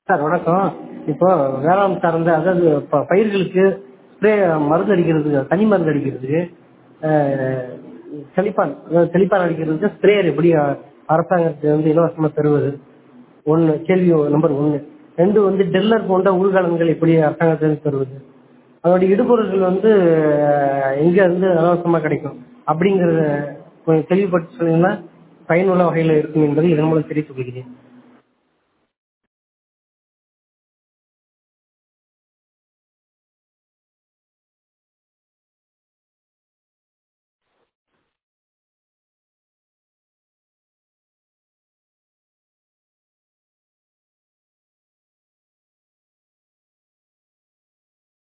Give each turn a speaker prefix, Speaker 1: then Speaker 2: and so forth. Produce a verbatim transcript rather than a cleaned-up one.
Speaker 1: Sir வணக்கம். இப்போ வேளாண் சார்ந்த அதாவது இப்போ பயிர்களுக்கு ஸ்ப்ரே மருந்து அடிக்கிறதுக்கு தனி மருந்து அடிக்கிறதுக்கு அஹ், தெளிப்பான் அதாவது தெளிப்பான் அடிக்கிறதுக்கு ஸ்ப்ரேயர் எப்படி அ- அரசாங்கத்துக்கு வந்து இலவசமாக தருவது? ஒன்று கேள்வி நம்பர் ஒன்று. ரெண்டு வந்து டெல்லர் போன்ற உள்கலன்கள் எப்படி அரசாங்கத்துக்கு தருவது? அதோட இடுபொருட்கள் வந்து அஹ், எங்க இருந்து இலவசமாக கிடைக்கும் அப்படிங்கிறத கொஞ்சம் தெளிவுபடுத்தி சொன்னீங்கன்னா பயனுள்ள வகையில் இருக்கும் என்பதை இதன் மூலம் தெரிவித்துக் கொள்கிறேன்.